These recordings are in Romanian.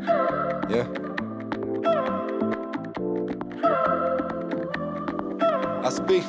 Yeah. I speak.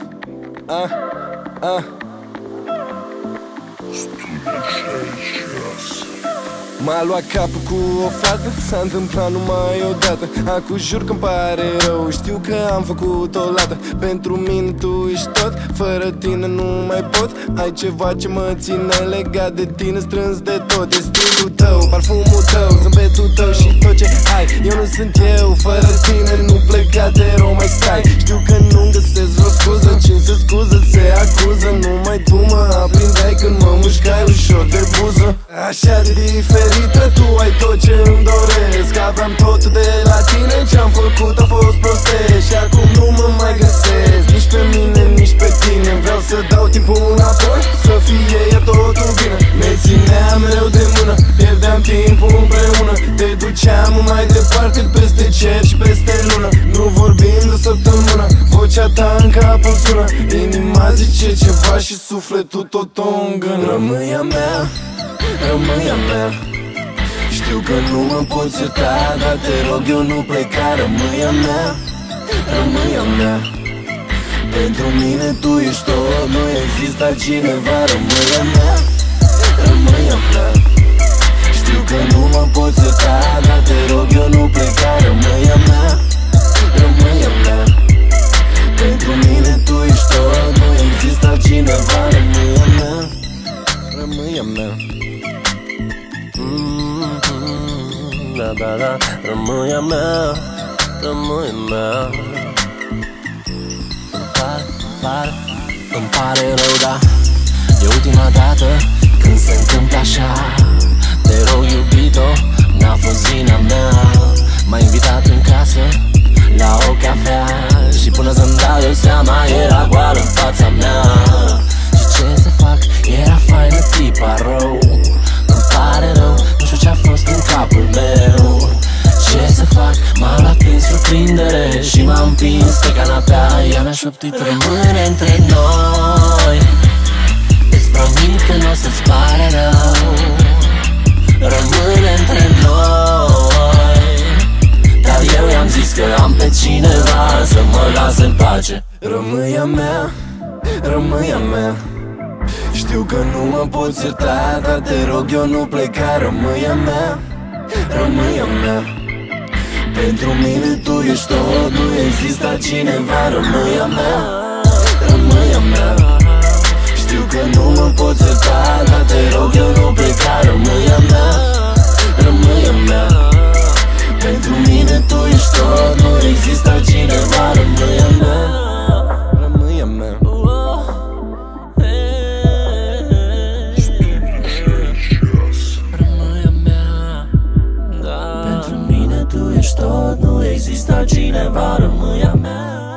M-a luat capul cu o fată, s-a întâmplat numai odată. Acum jur că-mi pare rău, știu că am făcut o lată. Pentru mine tu ești tot, fără tine nu mai pot. Ai ceva ce mă ține legat de tine, strâns de tot. E stilul tău, parfumul tău, zâmbetul tău și tot ce ai. Eu nu sunt eu, fără tine nu pleca, te rog mai stai. Știu că nu-mi găsesc vreo scuză, cine se scuză se acuză. Numai tu mă aprindeai când mă mușcai ușor de buză. Așa de diferită, tu ai tot ce îmi doresc. Aveam totul de la tine, ce-am făcut a fost prostesc. Și acum nu mă mai găsesc, nici pe mine, nici pe tine. Vreau să dau timpul înapoi, să fie iar totul bine. Ne țineam mereu de mână, pierdeam timpul împreună. Te duceam mai departe, peste cer și peste lună. Nu vorbim de o săptămână, vocea ta în cap îmi sună. Inima zice ceva și sufletul tot o îngână. Rămâi a mea, rămâi a mea. Știu că nu mă poți ierta, dar te rog eu nu pleca. Rămâi a mea, rămâi a mea. Pentru mine tu ești tot, nu există altcineva. Rămâi a mea, rămâi a mea. Știu că nu mă poți ierta, dar te rog eu nu pleca. Rămâi a mea, rămâi a mea. Pentru mine tu ești tot, nu există altcineva. Rămâi a mea, rămâi a mea. Da, rămâi a mea, rămâi a mea. Îmi pare rău, da, e ultima dată când se întâmplă așa. Te rog, iubito, n-a fost vina mea. M-ai invitat în casă la o cafea și până să-mi dau eu seama era goală în fața mea. Și ce să fac, era faină tipa rău. Îmi pare rău, nu știu ce-a fost în capul meu. Ce să fac, m-a luat prin surprindere și m-a împins pe canapea. Ea mi-a șoptit, rămâne între noi. Îți promit că n-o să-ți pare rău. Rămâne între noi. Dar eu i-am zis că am pe cineva să mă lase în pace. Rămâi a mea, rămâi a mea. Știu că nu mă poți ierta, dar te rog eu nu pleca. Rămâi a mea, rămâi a mea. Pentru mine tu ești tot, nu există altcineva. Rămâi a mea, rămâi a mea. Știu că nu mă poți ierta, dar te rog eu nu pleca. Rămâi a mea, rămâi a mea. Pentru mine tu ești tot, nu există altcineva. Rămâi a mea, rămâi a mea. Tot, nu există cineva, rămâi a mea.